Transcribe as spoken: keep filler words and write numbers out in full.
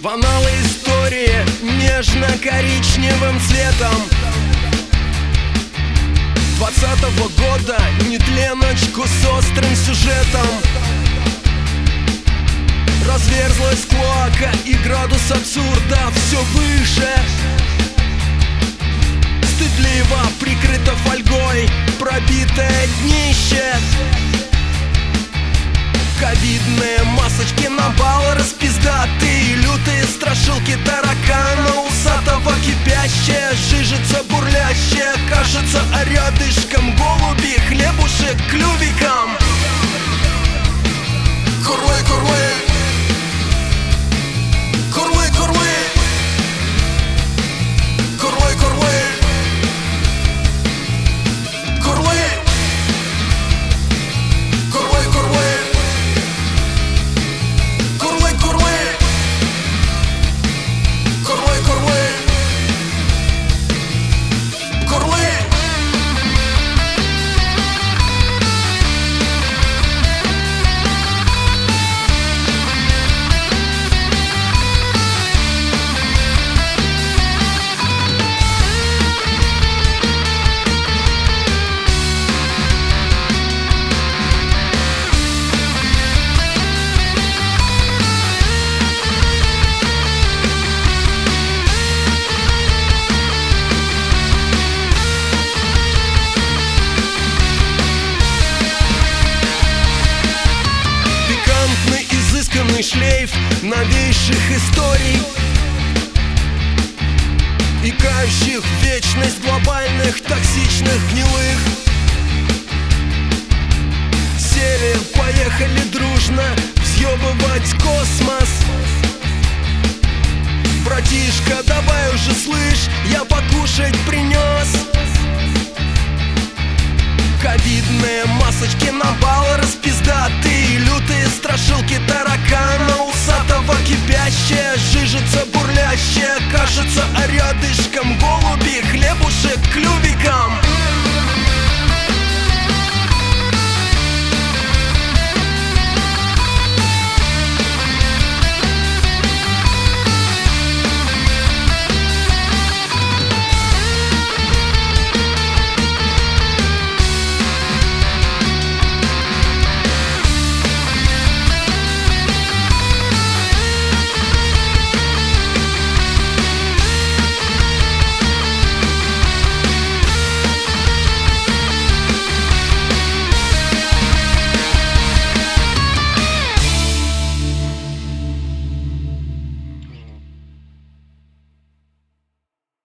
В аналы истории нежно-коричневым цветом двадцатого года нетленочку с острым сюжетом. Разверзлась клоака, и градус абсурда все выше. Стыдливо прикрыто фольгой пробитое днище. Ковидные масочки на бал распиздатые, лютые страшилки таракана усатого, кипящая жижица бурлящая, кажется, а рядышком голуби хлебушек клювиком. Курлы, курлы, курлы, курлы, курлы, курлы, курлы, курлы, курлы. Шлейф новейших историй, икающих в вечность глобальных токсичных гнилых. Сели, поехали дружно взъебывать космос. Братишка, давай уже, слышь, я покушать принес. Ковидные масочки на бал распиздатые, лютые страшилки таракана усатого, кипящая жижица бурлящая, кажется, а рядышком голуби хлебушек клювик.